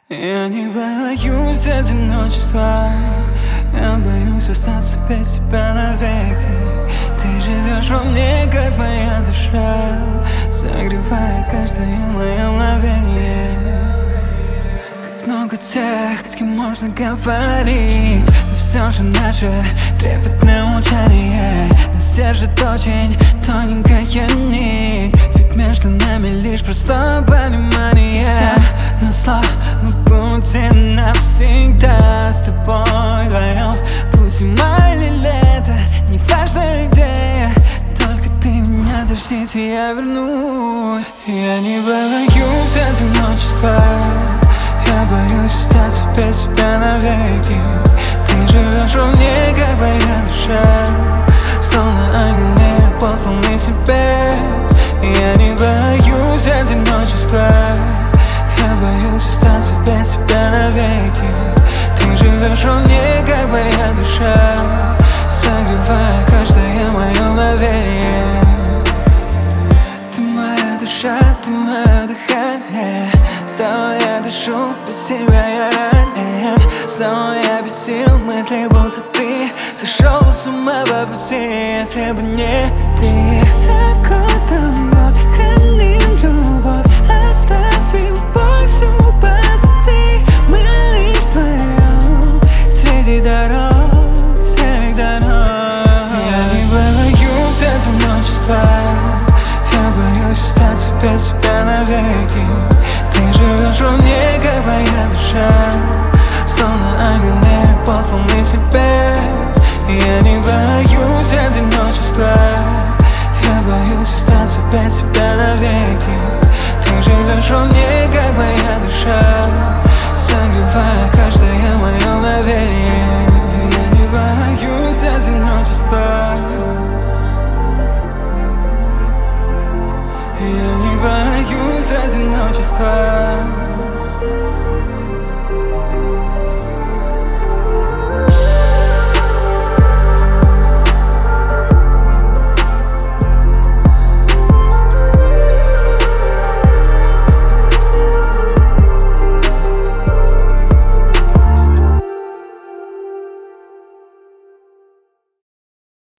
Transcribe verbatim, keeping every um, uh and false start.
Я не боюсь одиночества, я боюсь остаться без тебя навеки. Ты живешь во мне, как моя душа, согревая каждое мое мгновение. Как много тех, с кем можно говорить, но все же наше трепетное молчание нас держит очень тоненькая нить, ведь между нами лишь простое понимание. Все на зло мы будем навсегда с тобой вдвоем. Пусть зима или лето, не важна идея, только ты меня дождись, и я вернусь. Я не боюсь одиночества, я боюсь остаться без тебя навеки. Ты живешь во мне, как моя душа, словно ангел мне посланный с небес. Я не боюсь одиночества, я боюсь остаться без тебя навеки. Ты живешь во мне, как моя душа, согревая каждое мое мгновение. Ты моя душа, ты мое дыхание, с тобой я дышу, без тебя я ранен. Снова я без сил, мысли будто ты сошел с ума по пути, если бы не ты. За годом год храним любовь, оставим боль всю позади. Мы лишь вдвоем среди дорог, серых дорог. Я не боюсь одиночества, я боюсь остаться без тебя навеки. Ты живешь во мне, как моя душа, словно ангел мне посланный с небес. Я не боюсь одиночества, я боюсь остаться без тебя навеки. Ты живешь во мне, как моя душа, согревая каждое мое мгновение. Я не боюсь одиночества, я не боюсь одиночества.